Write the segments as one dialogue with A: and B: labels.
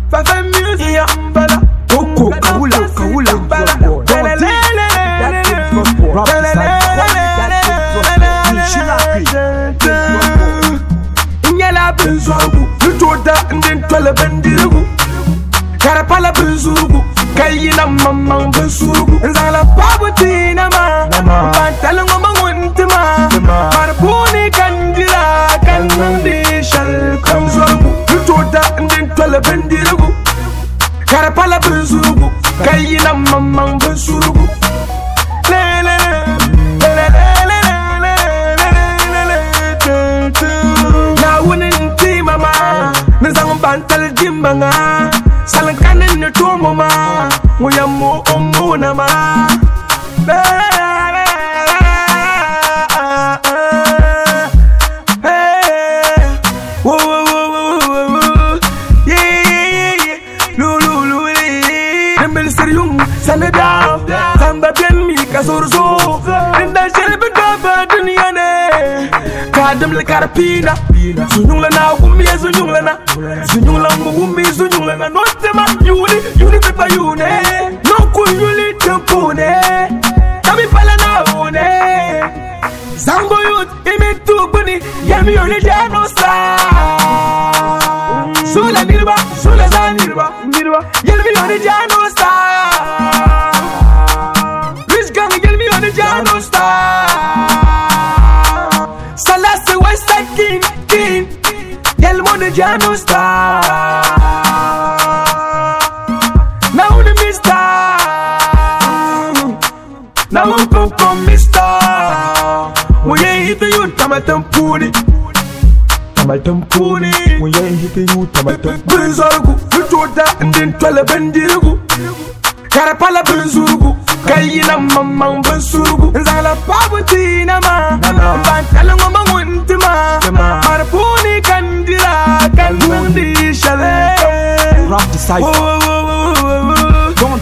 A: Fafa music, yeah, bala.
B: Coco, Kaula,
A: Nyala benzugu, lutoda ndentwala bendirugu. Karapala benzugu, kayina mama benzugu. Nzala pabutina ma, bantala ngoma nguntima. Marpuni kandila, kanundi shal kamzugu. Lutoda ndentwala bendirugu. Karapala benzugu, kayina mama benzugu. Bantal jimbanga salankanen ne to mama muyammo ommuna ma Nembel serium sanada tamba bien mi kasurzo inda shelbe gaba dunya ne kadam le karpina sunyula na gummi sunyula na sunyula gummi sunyula na no tema yuli pepa yune no kuyuli tempone kami pala na one zango yut imitu buni yami yone jano sa sula nirba sula zanirba yelmi yone jano sa rich gang yelmi yone jano sa salase west side king yel monde jano star now the mister now come mister we hit you tamatam puni we hit you tamatam benzugu futoda ndentwala bendirugu karapala benzugu kayina mama benzugu nzala pabutina ma bantala ngoma nguntima marpuni kandila kanundi shale
B: Rap Decipher.
A: Don't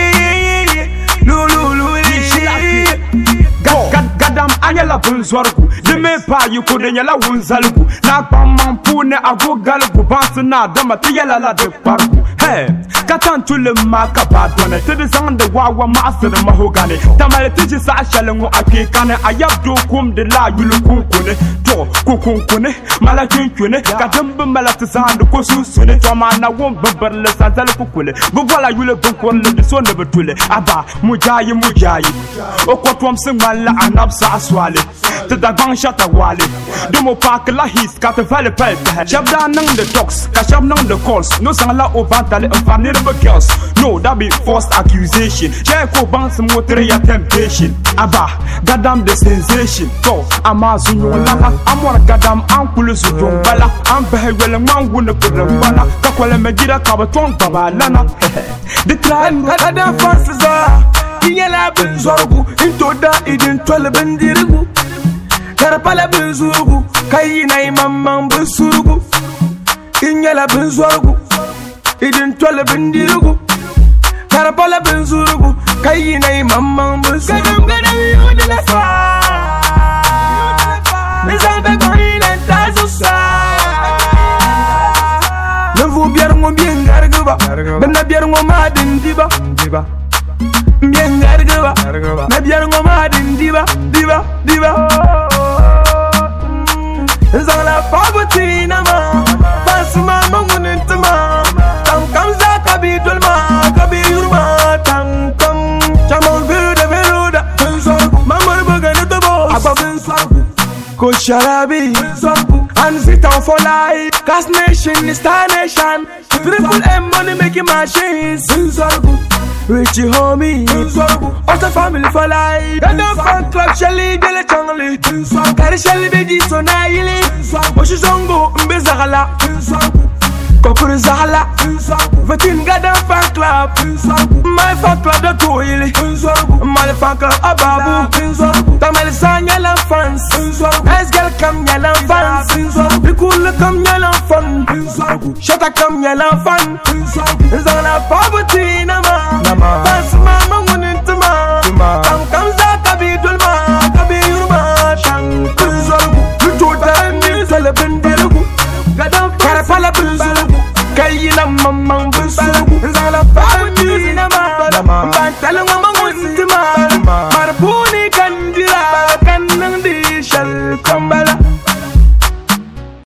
B: Gadam anyala bunzwargu deme pa yuko de nyala wunzalgu na pamman pune agogalgu bansuna dama tiyala la de pargu he katan tule makaba dona tede sande wawa master mahogane tamale tiji sa shalengu akikane ayabdo kum de la yulukun kone to kukunkune mala kinkune kadambe mala tsande ko susune to mana won babarle santal kukule bu wala yule bunkon le so ne betule aba mujayi okotwam singmala anabsa aswale te da gang shata wale domo pak la his ka te vale pel shabda nang the talks ka shab nang the calls no sangla o bantale family the girls no that be false accusation je ko ban some motre ya temptation aba gadam the sensation to amazunu lama amora gadam ankulu su bala am behwele mangu ne bala ka kwale medira ka baton babalana the try
A: gadam fansa Inyala benzugu intoda identwala bendirugu karapala benzugu kayina imamma benzugu Inyala benzugu identwala bendirugu karapala benzugu kayina imamma benzugu gadam yudela sa mizambe gorina tazusa Nevu biar ngo bien gargaba benna biar ngo madin diba bien gargaba na biar ngoma diba zangla pabutina ma basma mangunentma tam kamza kabidul ma kabirma tam kam chamon de veruda mamar bagane to bo ababin sabu ko sharabi and sit down for life cast nation is star nation triple M money making machines Richie homie, Osta family for life. Gadam fan club Shelly Dele Changli. Kari Shelly Bedi Sonaili. Moshi Zongo Mbezagala. Kokuru Zala. Vatin Gadam fan club. My fan club the Toili. My fan club Ababu. Tamale Sanyala fans. Nice girl come yala fans. The cool come yala fun. Shut up come yala fun. Zana poverty nama. Bas mama munintuma tam kamza kabidul ma kabiruma shankuzagu lutoda ni sala bendirugu gadam karapala benzugu kayina mamma telling